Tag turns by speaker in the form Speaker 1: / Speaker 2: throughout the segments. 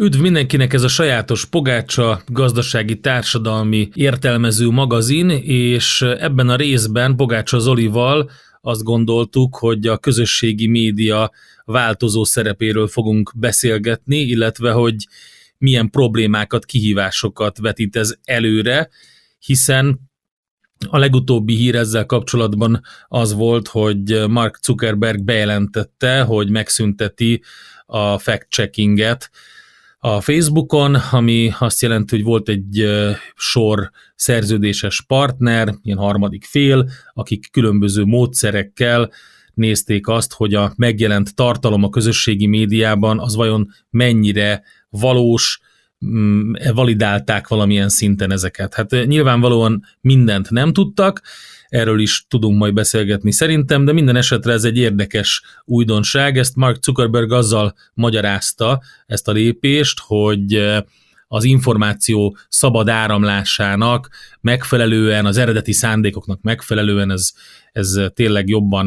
Speaker 1: Üdv mindenkinek, ez a sajátos pogácsa gazdasági társadalmi értelmező magazin, és ebben a részben Pogácsa Zolival azt gondoltuk, hogy a közösségi média változó szerepéről fogunk beszélgetni, illetve hogy milyen problémákat, kihívásokat vetít ez előre, hiszen a legutóbbi hír ezzel kapcsolatban az volt, hogy Mark Zuckerberg bejelentette, hogy megszünteti a fact-checkinget a Facebookon, ami azt jelenti, hogy volt egy sor szerződéses partner, ilyen harmadik fél, akik különböző módszerekkel nézték azt, hogy a megjelent tartalom a közösségi médiában az vajon mennyire valós, validálták valamilyen szinten ezeket. Hát nyilvánvalóan mindent nem tudtak, erről is tudunk majd beszélgetni szerintem, de minden esetre ez egy érdekes újdonság. Ezt Mark Zuckerberg azzal magyarázta, ezt a lépést, hogy az információ szabad áramlásának megfelelően, az eredeti szándékoknak megfelelően ez tényleg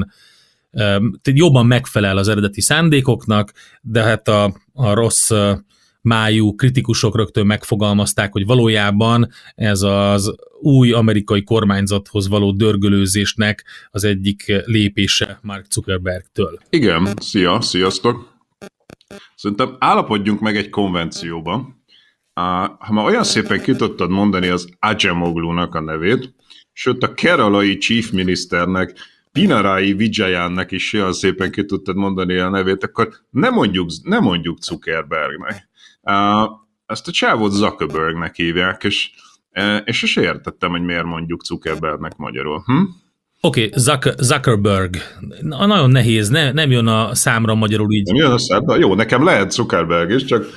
Speaker 1: jobban megfelel az eredeti szándékoknak, de hát a rossz májú kritikusok rögtön megfogalmazták, hogy valójában ez az új amerikai kormányzathoz való dörgölőzésnek az egyik lépése Mark Zuckerbergtől.
Speaker 2: Igen, sziasztok! Szerintem állapodjunk meg egy konvencióban. Ha már olyan szépen ki tudtad mondani az Acemoglu-nak a nevét, sőt a keralai chief ministernek, Pinarayi Vijayannak is olyan szépen ki tudtad mondani a nevét, akkor ne mondjuk Zuckerbergnek. Ezt a csávót Zuckerbergnek hívják, és is értettem, hogy miért mondjuk Zuckerbergnek magyarul.
Speaker 1: Oké, Zuckerberg. Nagyon nehéz, nem jön a számra magyarul így.
Speaker 2: Nem jön a számra? Jó, nekem lehet Zuckerberg is, csak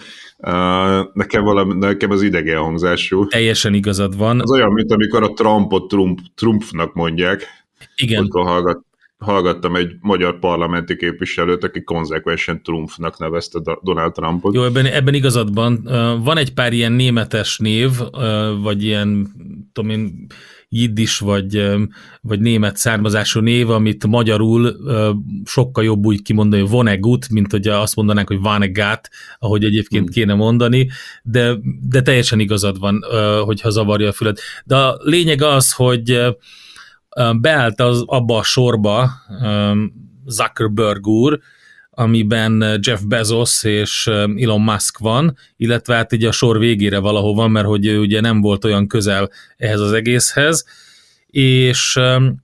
Speaker 2: nekem az idegen hangzású.
Speaker 1: Teljesen igazad van.
Speaker 2: Az olyan, mint amikor a Trumpot Trumpnak mondják.
Speaker 1: Igen.
Speaker 2: Akkor hallgattam egy magyar parlamenti képviselőt, aki konzekvensen Trumpnak nevezte Donald Trumpot.
Speaker 1: Jó, ebben igazad van. Van egy pár ilyen németes név, vagy ilyen, tudom én, jiddis, vagy német származású név, amit magyarul sokkal jobb úgy kimondani, hogy Vonnegut, mint hogy azt mondanánk, hogy Vonnegut, ahogy egyébként kéne mondani, de teljesen igazad van, hogyha zavarja a fület. De a lényeg az, hogy beállt abba a sorba Zuckerberg úr, amiben Jeff Bezos és Elon Musk van, illetve hát így a sor végére valahol van, mert hogy ő ugye nem volt olyan közel ehhez az egészhez, és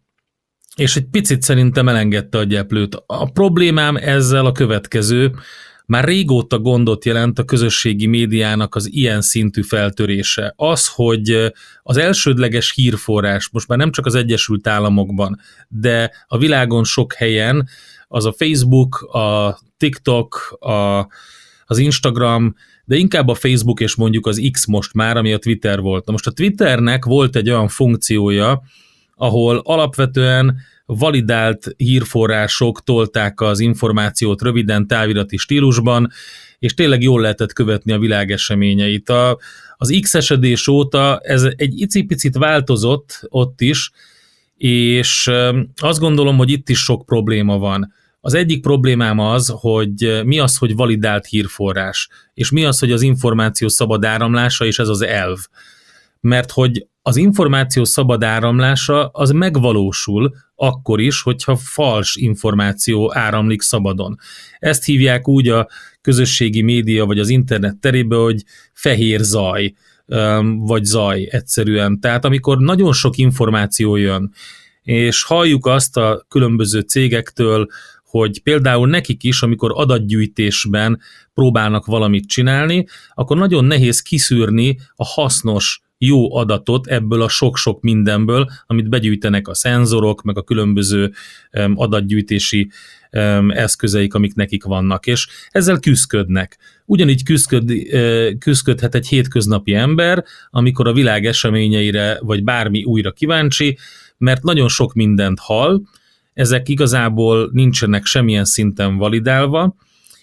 Speaker 1: egy picit szerintem elengedte a gyeplőt. A problémám ezzel a következő: már régóta gondot jelent a közösségi médiának az ilyen szintű feltörése. Az, hogy az elsődleges hírforrás most már nem csak az Egyesült Államokban, de a világon sok helyen az a Facebook, a TikTok, az Instagram, de inkább a Facebook és mondjuk az X most már, ami a Twitter volt. Na most a Twitternek volt egy olyan funkciója, ahol alapvetően validált hírforrások tolták az információt röviden, távirati stílusban, és tényleg jól lehetett követni a világ eseményeit. Az X-esedés óta ez egy icipicit változott ott is, és azt gondolom, hogy itt is sok probléma van. Az egyik problémám az, hogy mi az, hogy validált hírforrás, és mi az, hogy az információ szabad áramlása, és ez az elv. Mert hogy az információ szabad áramlása az megvalósul akkor is, hogyha fals információ áramlik szabadon. Ezt hívják úgy a közösségi média vagy az internet terébe, hogy fehér zaj, vagy zaj egyszerűen. Tehát amikor nagyon sok információ jön, és halljuk azt a különböző cégektől, hogy például nekik is, amikor adatgyűjtésben próbálnak valamit csinálni, akkor nagyon nehéz kiszűrni a hasznos, jó adatot ebből a sok-sok mindenből, amit begyűjtenek a szenzorok, meg a különböző adatgyűjtési eszközeik, amik nekik vannak, és ezzel küszködnek. Ugyanígy küszködhet egy hétköznapi ember, amikor a világ eseményeire, vagy bármi újra kíváncsi, mert nagyon sok mindent hall, ezek igazából nincsenek semmilyen szinten validálva,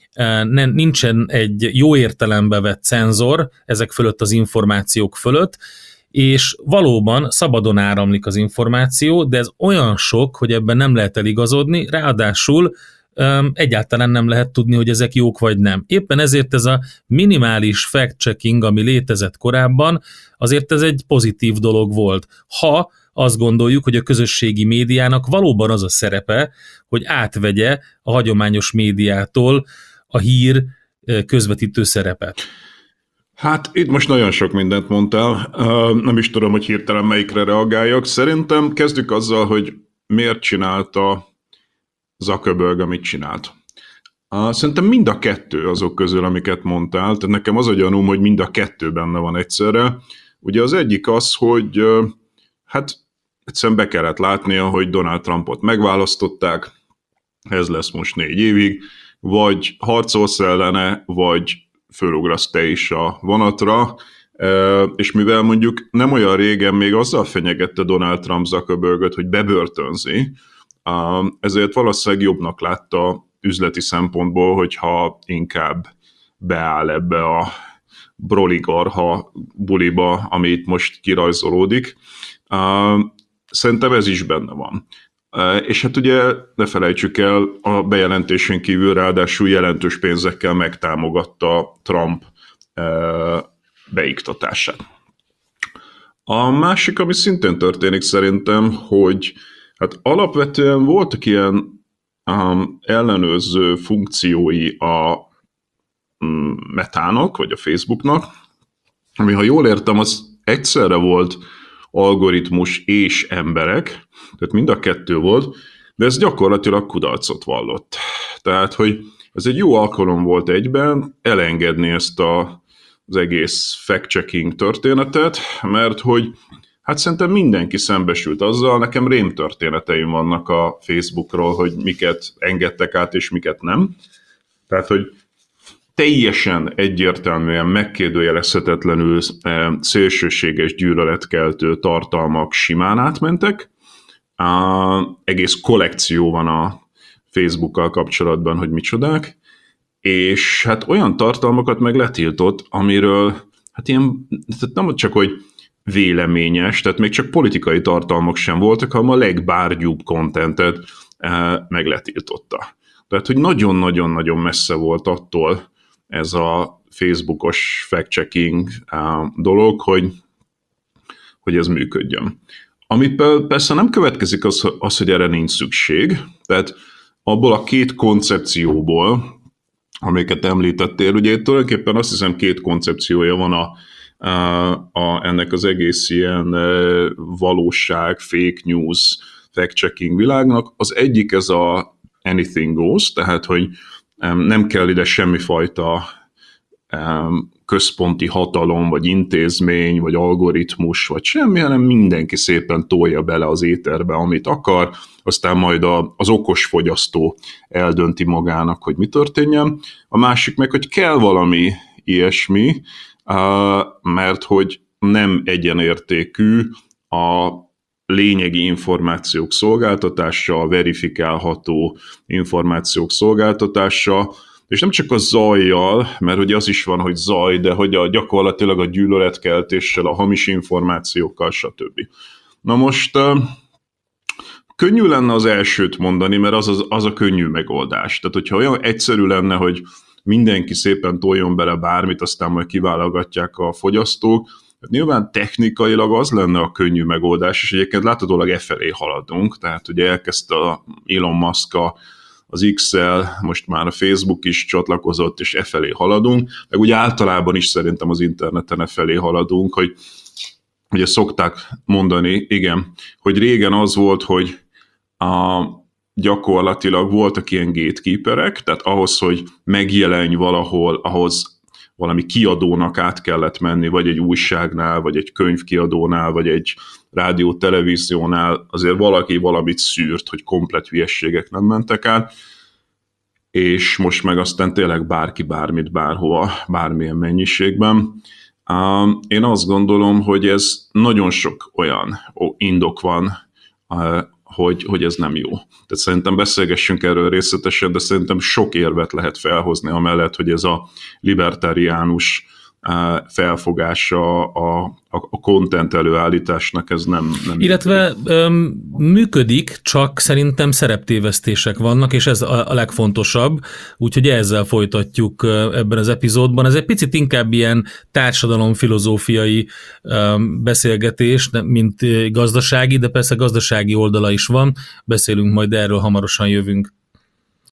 Speaker 1: nincsen egy jó értelembe vett cenzor ezek fölött az információk fölött, és valóban szabadon áramlik az információ, de ez olyan sok, hogy ebben nem lehet eligazodni, ráadásul egyáltalán nem lehet tudni, hogy ezek jók vagy nem. Éppen ezért ez a minimális fact-checking, ami létezett korábban, azért ez egy pozitív dolog volt. Ha azt gondoljuk, hogy a közösségi médiának valóban az a szerepe, hogy átvegye a hagyományos médiától a hír közvetítő szerepet.
Speaker 2: Hát itt most nagyon sok mindent mondtál, nem is tudom, hogy hirtelen melyikre reagáljak. Szerintem kezdjük azzal, hogy miért csinálta Zuckerberg, amit csinált. Szerintem mind a kettő azok közül, amiket mondtál, tehát nekem az a gyanúm, hogy mind a kettő benne van egyszerre. Ugye az egyik az, hogy hát egyszerűen be kellett látnia, hogy Donald Trumpot megválasztották, ez lesz most 4 évig, vagy harcolsz ellene, vagy fölugrasz te is a vonatra, és mivel mondjuk nem olyan régen még azzal fenyegette Donald Trump Zuckerberget, hogy bebörtönzi, ezért valószínűleg jobbnak látta üzleti szempontból, hogyha inkább beáll ebbe a broligarha buliba, ami itt most kirajzolódik. Szerintem ez is benne van. És hát ugye ne felejtsük el, a bejelentésen kívül ráadásul jelentős pénzekkel megtámogatta Trump beiktatását. A másik, ami szintén történik szerintem, hogy hát alapvetően voltak ilyen ellenőrző funkciói a Metának, vagy a Facebooknak, ami, ha jól értem, az egyszerre volt algoritmus és emberek, tehát mind a kettő volt, de ez gyakorlatilag kudarcot vallott. Tehát, hogy ez egy jó alkalom volt egyben elengedni ezt az egész fact-checking történetet, mert hogy hát szerintem mindenki szembesült azzal, nekem rémtörténeteim vannak a Facebookról, hogy miket engedtek át és miket nem. Tehát, hogy teljesen egyértelműen megkérdőjelezhetetlenül szélsőséges gyűlöletkeltő tartalmak simán átmentek. Egész kollekció van a Facebookkal kapcsolatban, hogy micsodák, és hát olyan tartalmakat meg letiltott, amiről hát ilyen, nem csak, hogy véleményes, tehát még csak politikai tartalmak sem voltak, hanem a legbárgyúbb contentet meg letiltotta. Tehát, hogy nagyon-nagyon-nagyon messze volt attól ez a Facebookos fact-checking dolog, hogy ez működjön. Ami persze nem következik az, hogy erre nincs szükség, tehát abból a két koncepcióból, amiket említettél, ugye tulajdonképpen azt hiszem 2 koncepciója van ennek az egész ilyen valóság, fake news, fact-checking világnak. Az egyik ez a anything goes, tehát hogy nem kell ide semmifajta központi hatalom, vagy intézmény, vagy algoritmus, vagy semmi, hanem mindenki szépen tolja bele az éterbe, amit akar, aztán majd az okos fogyasztó eldönti magának, hogy mi történjen. A másik meg, hogy kell valami ilyesmi, mert hogy nem egyenértékű a lényegi információk szolgáltatása, a verifikálható információk szolgáltatása, és nem csak a zajjal, mert ugye az is van, hogy zaj, de hogy gyakorlatilag a gyűlöletkeltéssel, a hamis információkkal, stb. Na most könnyű lenne az elsőt mondani, mert az a könnyű megoldás. Tehát, hogyha olyan egyszerű lenne, hogy mindenki szépen toljon bele bármit, aztán majd kiválogatják a fogyasztók, nyilván technikailag az lenne a könnyű megoldás, és egyébként láthatólag felé haladunk, tehát ugye elkezdte Elon Musk az X-el, most már a Facebook is csatlakozott, és felé haladunk, meg ugye általában is szerintem az interneten felé haladunk, hogy ugye szokták mondani, igen, hogy régen az volt, hogy gyakorlatilag voltak ilyen gatekeeperek, tehát ahhoz, hogy megjelenj valahol, ahhoz valami kiadónak át kellett menni, vagy egy újságnál, vagy egy könyvkiadónál, vagy egy rádió-televíziónál, azért valaki valamit szűrt, hogy komplett hülyességek nem mentek át, és most meg aztán tényleg bárki bármit, bárhova, bármilyen mennyiségben. Én azt gondolom, hogy ez nagyon sok olyan indok van, hogy ez nem jó. Tehát szerintem beszélgessünk erről részletesen, de szerintem sok érvet lehet felhozni amellett, hogy ez a libertáriánus felfogása a content előállításnak, ez nem
Speaker 1: illetve működik, csak szerintem szereptévesztések vannak, és ez a legfontosabb, úgyhogy ezzel folytatjuk ebben az epizódban. Ez egy picit inkább ilyen társadalomfilozófiai beszélgetés, mint gazdasági, de persze gazdasági oldala is van, beszélünk majd erről, hamarosan jövünk.